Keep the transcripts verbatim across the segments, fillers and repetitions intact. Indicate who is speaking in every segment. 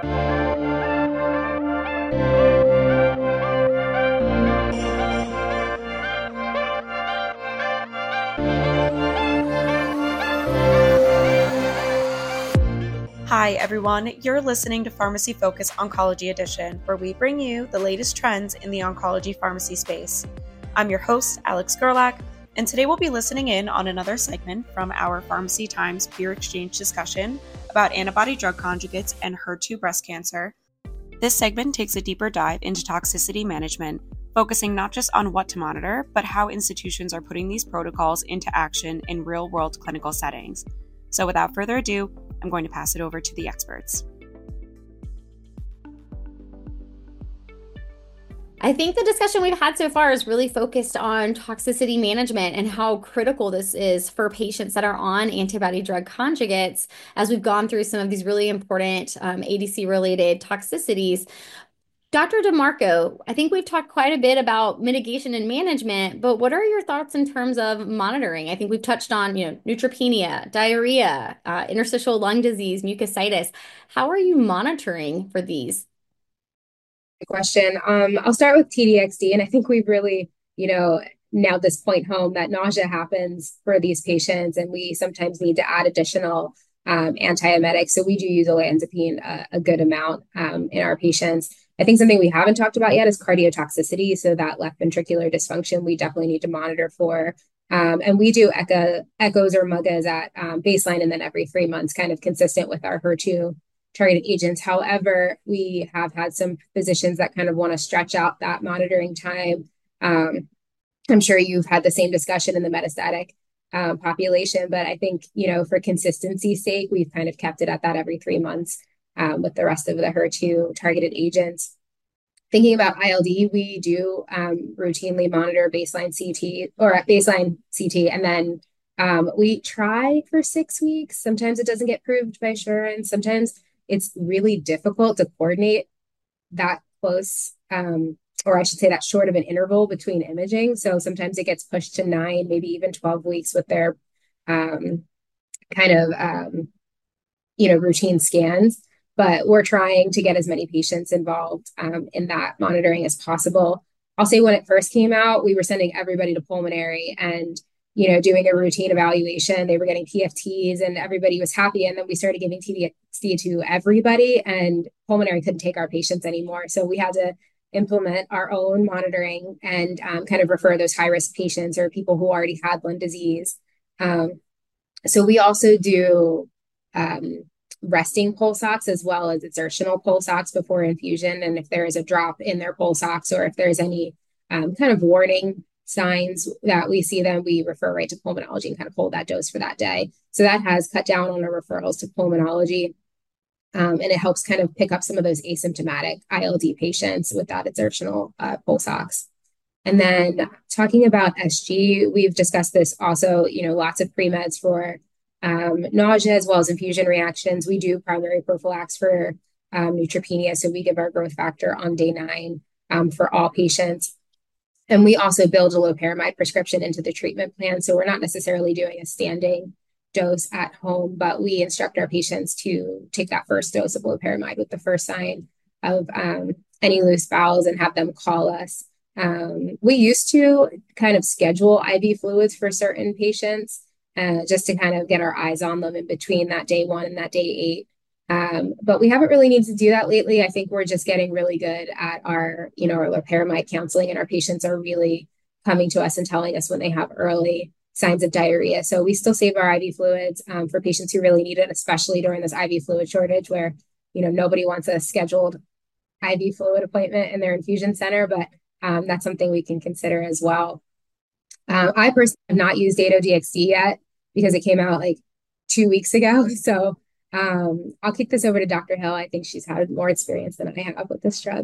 Speaker 1: Hi, everyone. You're listening to Pharmacy Focus Oncology Edition, where we bring you the latest trends in the oncology pharmacy space. I'm your host, Alex Gerlach, and today we'll be listening in on another segment from our Pharmacy Times peer exchange discussion about antibody-drug conjugates and H E R two breast cancer. This segment takes a deeper dive into toxicity management, focusing not just on what to monitor, but how institutions are putting these protocols into action in real-world clinical settings. So without further ado, I'm going to pass it over to the experts.
Speaker 2: I think the discussion we've had so far is really focused on toxicity management and how critical this is for patients that are on antibody drug conjugates, as we've gone through some of these really important um, A D C-related toxicities. Doctor DeMarco, I think we've talked quite a bit about mitigation and management, but what are your thoughts in terms of monitoring? I think we've touched on, you know, neutropenia, diarrhea, uh, interstitial lung disease, mucositis. How are you monitoring for these?
Speaker 3: Good question. Um, I'll start with T D X D, and I think we've really, you know, nailed this point home that nausea happens for these patients, and we sometimes need to add additional um, antiemetics. So we do use olanzapine a, a good amount um, in our patients. I think something we haven't talked about yet is cardiotoxicity. So that left ventricular dysfunction, we definitely need to monitor for. Um, and we do echo, echoes or M U G As at um, baseline and then every three months, kind of consistent with our H E R two targeted agents. However, we have had some physicians that kind of want to stretch out that monitoring time. Um, I'm sure you've had the same discussion in the metastatic um, population, but I think, you know, for consistency's sake, we've kind of kept it at that every three months um, with the rest of the H E R two targeted agents. Thinking about I L D, we do um, routinely monitor baseline C T or at baseline C T, and then um, we try for six weeks. Sometimes it doesn't get approved by assurance. Sometimes it's really difficult to coordinate that close, um, or I should say that short of an interval between imaging. So sometimes it gets pushed to nine, maybe even twelve weeks with their um, kind of, um, you know, routine scans. But we're trying to get as many patients involved um, in that monitoring as possible. I'll say when it first came out, we were sending everybody to pulmonary and, you know, doing a routine evaluation. They were getting P F Ts and everybody was happy. And then we started giving T D X D to everybody, and pulmonary couldn't take our patients anymore. So we had to implement our own monitoring and um, kind of refer those high-risk patients or people who already had lung disease. Um, so we also do um, resting pulse ox as well as exertional pulse ox before infusion. And if there is a drop in their pulse ox or if there's any um, kind of warning signs that we see them, we refer right to pulmonology and kind of hold that dose for that day. So that has cut down on our referrals to pulmonology. Um, and it helps kind of pick up some of those asymptomatic I L D patients with that exertional uh, pulse ox. And then talking about S G, we've discussed this also, you know, lots of pre-meds for um, nausea as well as infusion reactions. We do primary prophylaxis for um, neutropenia. So we give our growth factor on day nine um, for all patients. And we also build a loperamide prescription into the treatment plan. So we're not necessarily doing a standing dose at home, but we instruct our patients to take that first dose of loperamide with the first sign of um, any loose bowels and have them call us. Um, we used to kind of schedule I V fluids for certain patients uh, just to kind of get our eyes on them in between that day one and that day eight. Um, but we haven't really needed to do that lately. I think we're just getting really good at our, you know, our loperamide counseling, and our patients are really coming to us and telling us when they have early signs of diarrhea. So we still save our I V fluids um, for patients who really need it, especially during this I V fluid shortage where, you know, nobody wants a scheduled I V fluid appointment in their infusion center, but um, that's something we can consider as well. Uh, I personally have not used Dato-D X D yet because it came out like two weeks ago. So um, I'll kick this over to Doctor Hill. I think she's had more experience than I have with this drug.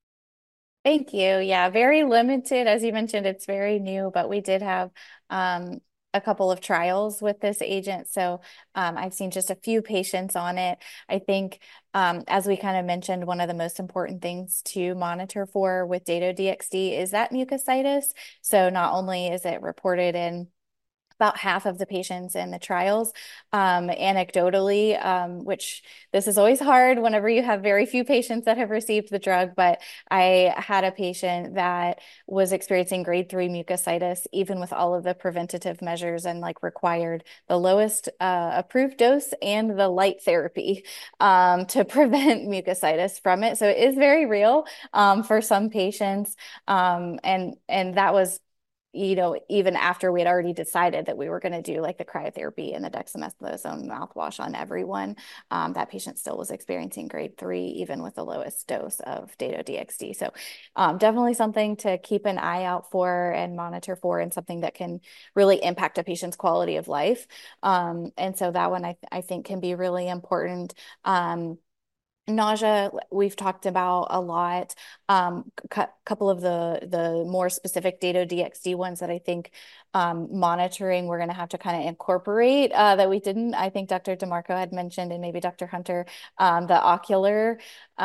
Speaker 4: Thank you. Yeah, very limited. As you mentioned, it's very new, but we did have um, a couple of trials with this agent. So um, I've seen just a few patients on it. I think, um, as we kind of mentioned, one of the most important things to monitor for with Dato-D X D is that mucositis. So not only is it reported in about half of the patients in the trials. Um, anecdotally, um, which this is always hard whenever you have very few patients that have received the drug, but I had a patient that was experiencing grade three mucositis, even with all of the preventative measures, and like required the lowest uh, approved dose and the light therapy um, to prevent mucositis from it. So it is very real um, for some patients. Um, and, and that was, you know, even after we had already decided that we were going to do like the cryotherapy and the dexamethasone mouthwash on everyone, um, that patient still was experiencing grade three, even with the lowest dose of Dato-D X D. So um, definitely something to keep an eye out for and monitor for, and something that can really impact a patient's quality of life. Um, and so that one I, th I think can be really important. Um, Nausea, we've talked about a lot. Um, a couple of the the more specific Dato-D X D ones that I think um, monitoring we're going to have to kind of incorporate uh, that we didn't. I think Doctor DeMarco had mentioned, and maybe Doctor Hunter, um, the ocular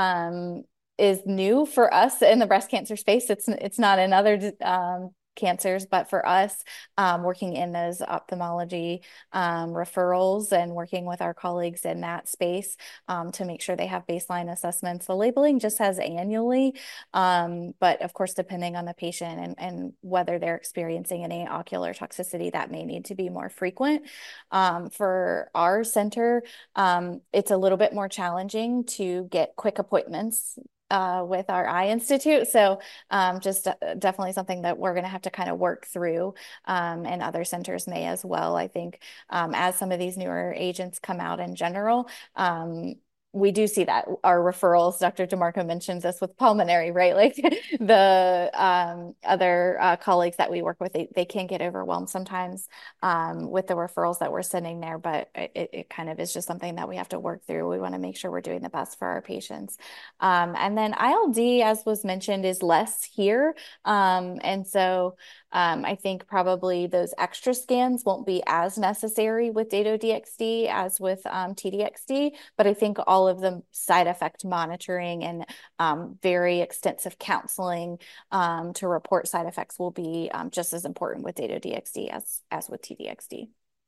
Speaker 4: um, is new for us in the breast cancer space. It's it's not in other um, cancers, but for us, um, working in those ophthalmology um, referrals and working with our colleagues in that space um, to make sure they have baseline assessments. The labeling just has annually, um, but of course, depending on the patient and, and whether they're experiencing any ocular toxicity, that may need to be more frequent. Um, for our center, um, it's a little bit more challenging to get quick appointments Uh, with our eye institute. So um, just uh, definitely something that we're going to have to kind of work through, um, and other centers may as well. I think um, as some of these newer agents come out in general, um, we do see that our referrals, Doctor DeMarco mentions this with pulmonary, right? Like the um, other uh, colleagues that we work with, they, they can get overwhelmed sometimes um, with the referrals that we're sending there, but it, it kind of is just something that we have to work through. We want to make sure we're doing the best for our patients. Um, and then I L D, as was mentioned, is less here. Um, and so um, I think probably those extra scans won't be as necessary with Dato-D X D as with um, T D X D, but I think all of the side effect monitoring and um, very extensive counseling um, to report side effects will be um, just as important with Dato-D X D as, as with T D X D.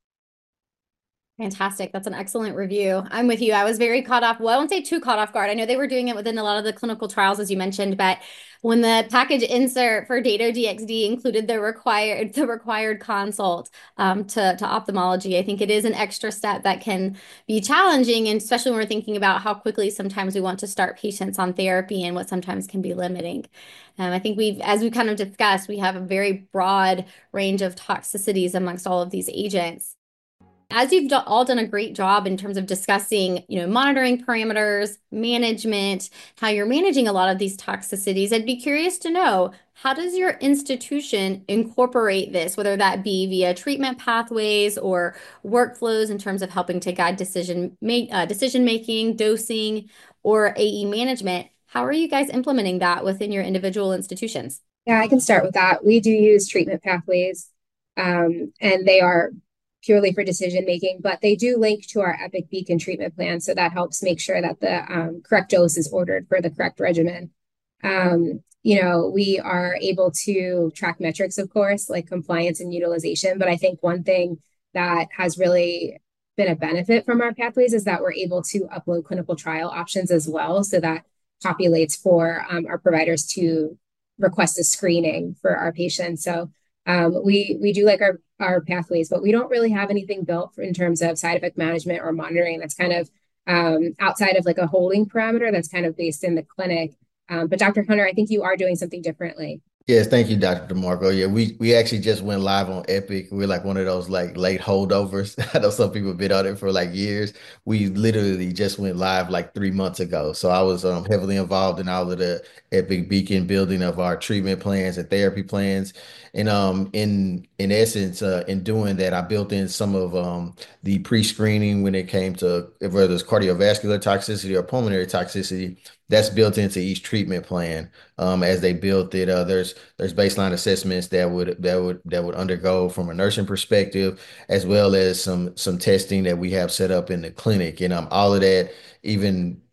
Speaker 2: Fantastic. That's an excellent review. I'm with you. I was very caught off. Well, I won't say too caught off guard. I know they were doing it within a lot of the clinical trials, as you mentioned, but when the package insert for Dato-D X D included the required the required consult um, to, to ophthalmology, I think it is an extra step that can be challenging, and especially when we're thinking about how quickly sometimes we want to start patients on therapy and what sometimes can be limiting. Um, I think we've, as we kind of discussed, we have a very broad range of toxicities amongst all of these agents. As you've do all done a great job in terms of discussing, you know, monitoring parameters, management, how you're managing a lot of these toxicities, I'd be curious to know, how does your institution incorporate this, whether that be via treatment pathways or workflows in terms of helping to guide decision, make, uh, decision making, dosing, or A E management? How are you guys implementing that within your individual institutions?
Speaker 3: Yeah, I can start with that. We do use treatment pathways, um, and they are purely for decision making, but they do link to our Epic Beacon treatment plan. So that helps make sure that the um, correct dose is ordered for the correct regimen. Um, you know, we are able to track metrics, of course, like compliance and utilization. But I think one thing that has really been a benefit from our pathways is that we're able to upload clinical trial options as well. So that populates for um, our providers to request a screening for our patients. So um, we we do like our our pathways, but we don't really have anything built for, in terms of side effect management or monitoring. That's kind of um, outside of like a holding parameter that's kind of based in the clinic. Um, but Doctor Hunter, I think you are doing something differently.
Speaker 5: Yes, thank you, Doctor DeMarco. Yeah, we we actually just went live on Epic. We're like one of those like late holdovers. I know some people have been on it for like years. We literally just went live like three months ago. So I was um, heavily involved in all of the Epic Beacon building of our treatment plans and therapy plans. And um, in in essence, uh, in doing that, I built in some of um, the pre-screening when it came to whether it's cardiovascular toxicity or pulmonary toxicity. That's built into each treatment plan. Um, as they built it, uh, there's there's baseline assessments that would that would that would undergo from a nursing perspective, as well as some some testing that we have set up in the clinic, and um, all of that, even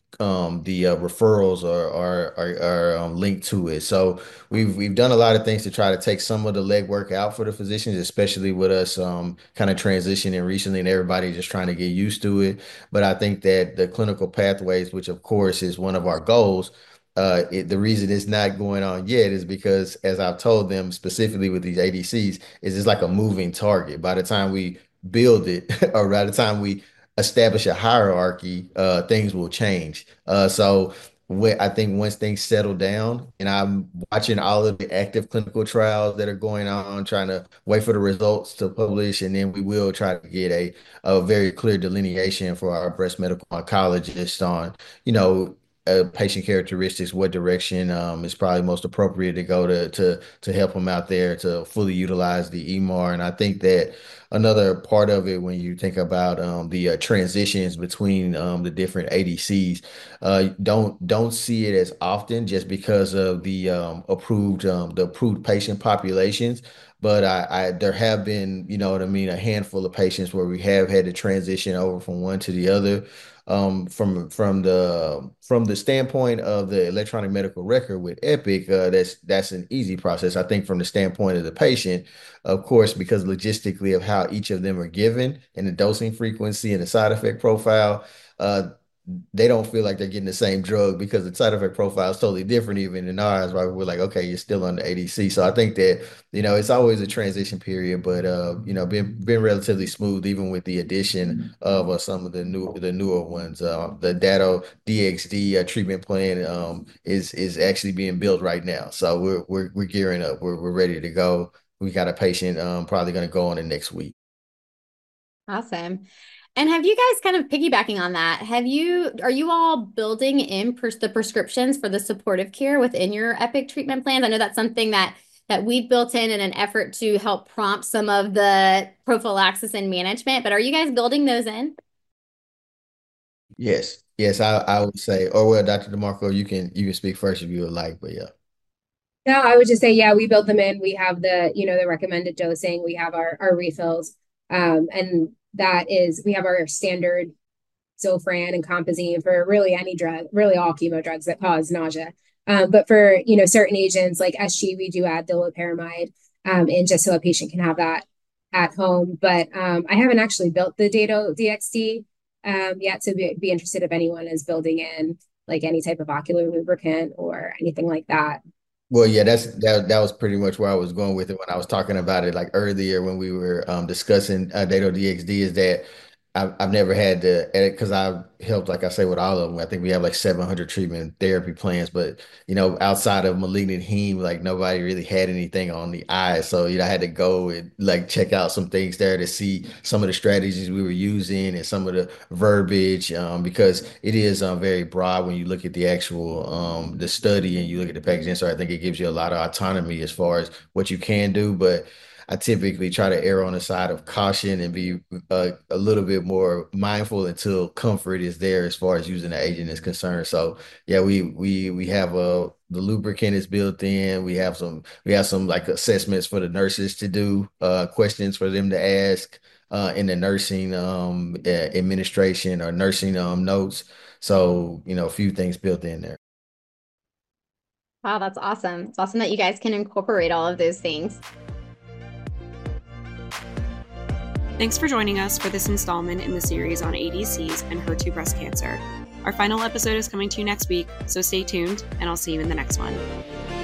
Speaker 5: um, the uh, referrals are are are, are um, linked to it. So we've we've done a lot of things to try to take some of the legwork out for the physicians, especially with us um, kind of transitioning recently and everybody just trying to get used to it. But I think that the clinical pathways, which of course is one of our goals, uh, it, the reason it's not going on yet is because, as I've told them specifically with these A D Cs, is it's like a moving target. By the time we build it, or by the time we establish a hierarchy, uh, things will change. Uh, so when, I think once things settle down, and I'm watching all of the active clinical trials that are going on, trying to wait for the results to publish, and then we will try to get a, a very clear delineation for our breast medical oncologist on, you know, uh, patient characteristics, what direction um, is probably most appropriate to go to to to help them out there to fully utilize the E M A R. And I think that another part of it, when you think about um, the uh, transitions between um, the different A D Cs, uh, don't don't see it as often just because of the um, approved um, the approved patient populations. But I, I there have been, you know what I mean, a handful of patients where we have had to transition over from one to the other. Um, from from the from the standpoint of the electronic medical record with Epic, uh, that's that's an easy process. I think from the standpoint of the patient, of course, because logistically of how each of them are given and the dosing frequency and the side effect profile, uh, they don't feel like they're getting the same drug because the side effect profile is totally different even in ours, right? We're like, okay, you're still on the A D C. So I think that, you know, it's always a transition period, but, uh, you know, been, been relatively smooth, even with the addition of uh, some of the new, the newer ones. Uh, the Dato D X D uh, treatment plan um, is, is actually being built right now. So we're, we're, we're gearing up. We're, we're ready to go. We got a patient um, probably going to go on it next week.
Speaker 2: Awesome. And have you guys, kind of piggybacking on that, have you, are you all building in pers the prescriptions for the supportive care within your Epic treatment plans? I know that's something that that we've built in in an effort to help prompt some of the prophylaxis and management, but are you guys building those in?
Speaker 5: Yes. Yes, I, I would say, or well, Doctor DeMarco, you can you can speak first if you would like, but yeah.
Speaker 3: No, I would just say, yeah, we build them in. We have the, you know, the recommended dosing. We have our our refills, um, and that is, we have our standard Zofran and Compazine for really any drug, really all chemo drugs that cause nausea. Um, but for, you know, certain agents like S G, we do add the loperamide, um, and just so a patient can have that at home. But um, I haven't actually built the Dato D X D um, yet, so be, be interested if anyone is building in like any type of ocular lubricant or anything like that.
Speaker 5: Well, yeah, that's that that was pretty much where I was going with it when I was talking about it like earlier when we were um, discussing uh, Dato D X D is that I've, I've never had to edit because I've helped, like I say, with all of them. I think we have like seven hundred treatment therapy plans, but you know, outside of malignant heme, like nobody really had anything on the eye. So, you know, I had to go and like check out some things there to see some of the strategies we were using and some of the verbiage, um, because it is um, very broad when you look at the actual um, the study and you look at the package insert. I think it gives you a lot of autonomy as far as what you can do, but I typically try to err on the side of caution and be uh, a little bit more mindful until comfort is there as far as using the agent is concerned. So yeah, we we we have a the lubricant is built in. We have some we have some like assessments for the nurses to do, uh, questions for them to ask uh, in the nursing um, uh, administration or nursing um, notes. So you know, a few things built in there.
Speaker 2: Wow, that's awesome. It's awesome that you guys can incorporate all of those things.
Speaker 1: Thanks for joining us for this installment in the series on A D Cs and H E R two breast cancer. Our final episode is coming to you next week, so stay tuned, and I'll see you in the next one.